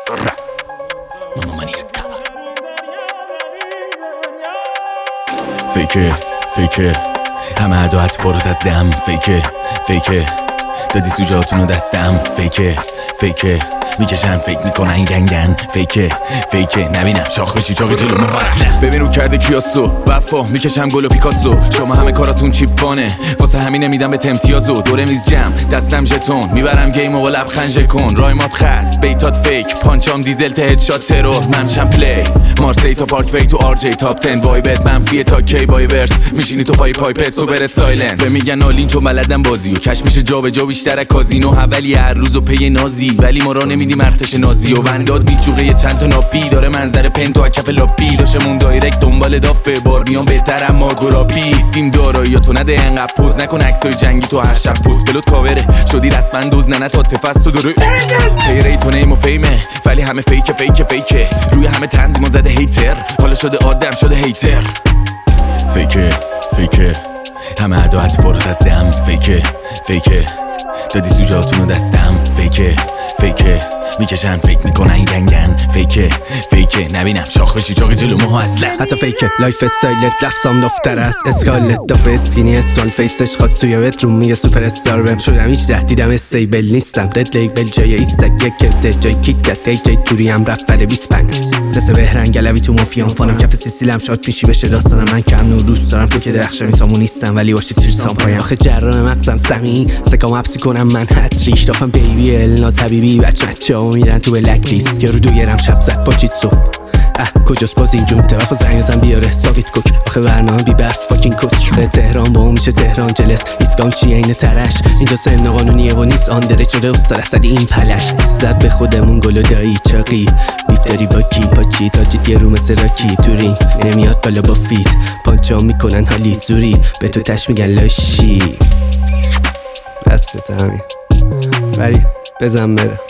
ماما منیکا فیکه همه عداعت فرات از دم فیکه دادی سوجاتونو دستم فیکه میکشن فکر میکنن گنگن فیکه نبینم شاخ بشی چاقی جلو اصلا ببین رو کرده کیاسو وفا میکشم گل و پیکاسو شما همه کاراتون چیپ وانه واسه همین نمیدم به امتیازو دوره میز جمع دستم ژتون میبرم گیم و لبخند کن رایمات خاص بیتات فیک پانچام دیزل تا هدشات ترور ممشم پلی مارسی تا پارک وی تو آر جی تاپ 10 وایبت منفیه تا کی بایورس میشینی تو پای پت سوپر سایلنس به میگن آلین چون بلدم بازی و کش میشه جابجا بیشتر از کازینو حوالی هر روز و پی نازی ولی ما را نمیدیم ارتش نازی و ونداد میجوقه یه چند تا ناپی داره منظر پنتو از کف لاپی داشمون دایرکت دنبال دافه بارمیان بهترم ما گراپی تیم دارایی تو نده انقدر پوز نکن عکسای جنگی تو هر شب پوز فلوت کاوره شدی رسما دوز نه تا تفست تو داره پیری تو نیم و فیمه ولی همه فیکه روی همه تنظیم زده هیتر حالا شده آدم شده هیتر فیکه همه عداعت فرات از دم فیکه دادی سوجاتونو دستم فیکه میکشن فکر میکنن گنگن فیکه نبینم شاخ بشی چاقی جلو ماها اصلا حتی فیکه لایف استایلت لفظام دفتر است اسکالت دافه اسکینی اسوان فیسش خواست توی بتروم میگه سوپر استار بهم شدم 18 دیدم استیبل نیستم رد لیبل جای ایستک یک کته جای کیت کت جای توری هم رفت بره 25 مثل بهرنگ گلوی تو مافیان فانم کف سیسیلم شاد میشی بشه داستانم من کم نور دوست دارم تو که درخشانی سامون نیستم ولی باشه تیرسام پایم آخه جرام مغزم سمی سکام حبسی کنم من هتریش دافم بیبی الناز حبیبی بچه‌ها میرن تو بلک لیست یارو دویرم شب زد پاچیتسو کجاست باز این جون طرفو زنگ بزن بیاره ساکت کوک آخه برنامه بی برف فاکین کوچ در تهران با میشه تهران جلس ایسکان چیه این ترش اینجا سن قانونیه و نیست آن دره شده استاد اسد این پلش زد به خودمون گل و دایی چاقی بیف داری با کی پاچی تاجیت یه رو مثل راکی تورین نمیاد بالا با فیت پانچا میکنن حالیت زوری به تو تش میگن لاشی دستت همین فری بزن بره